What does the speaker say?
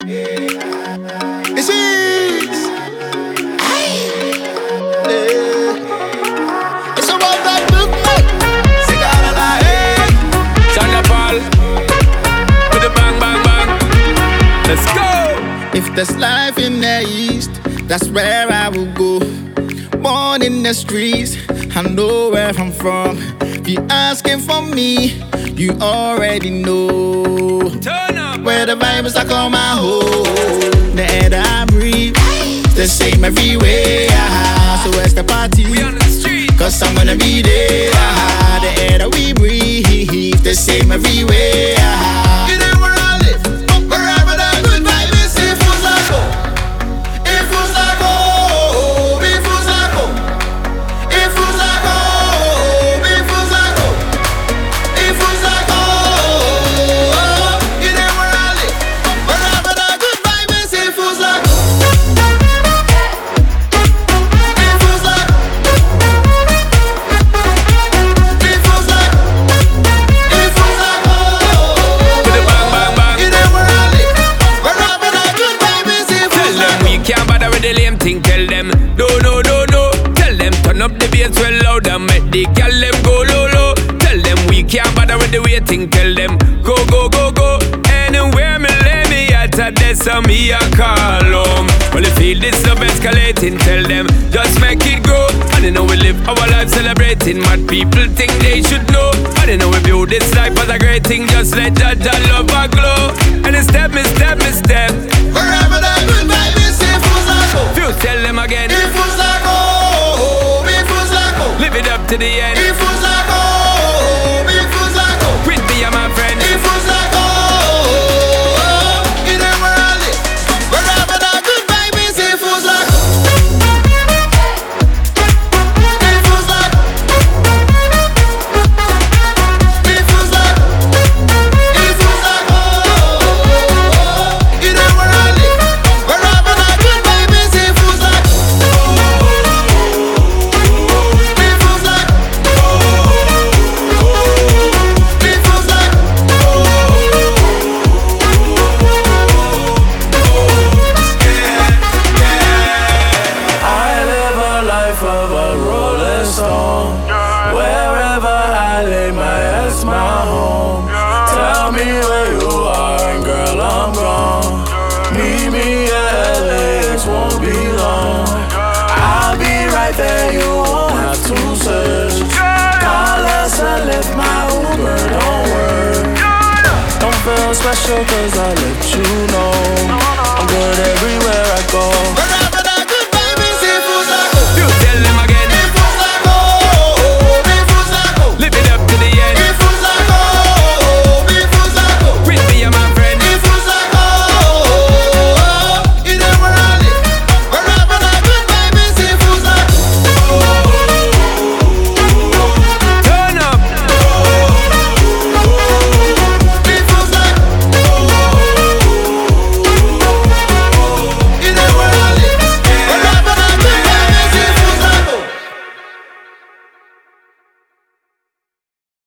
This is. It's about that book, mate. Cigar a la hey. China Paul. With the bang, bang, bang. Let's go. If there's life in the east, that's where I will go. Born in the streets, I know where I'm from. If you're asking for me, you already know. Turn up. Where the vibes I call my home. The air that I breathe, the same everywhere. So where's the party? We on the street. Cause I'm gonna be there. The air that we breathe, the same everywhere. You know where I live, wherever the good vibe is. It feels like home. It feels like home. It feels like home. It feels like home. It feels like home. It feels like home. You know where I live, wherever the good vibe is. It feels like home. It feels like. It feels like. It feels like home. With the bang, bang, bang. You know where I live, wherever the good vibe is. It Tell feels them like. we can't bother with the lame thing. Tell them no, no, no, no. Tell them turn up the bass well loud and make the gal them go low, low. Tell them we can't bother with the waiting. Tell them go, go, go, go. Anywhere me lay me at a desk and me a call home. Well, you feel this love escalating. Tell them just make it grow. And you know we live our life celebrating what people think they should know. And you know we build this life as a great thing. Just let that love a glow. And it's step, me step, me step. Wherever the good vibe is, it feels like home. Few tell them again. It feels like home. It feels like home. Live it up to the end. It feels like home. It feels like home. With me and my friend. It feels like home. You know where I live, wherever the good vibe is, it feels like home. It feels like. It feels like. It feels like home. You know where I live, wherever the good vibe is, it feels like. It feels like. It feels like. I live a life of a rolling stone. Wherever I lay my head's my home. Tell me where you are, and girl, I'm gone. Meet me at LAX, won't be long. I'll be right there, you won't have to search. Call us and lift my Uber, don't worry. Don't feel special cause I let you know.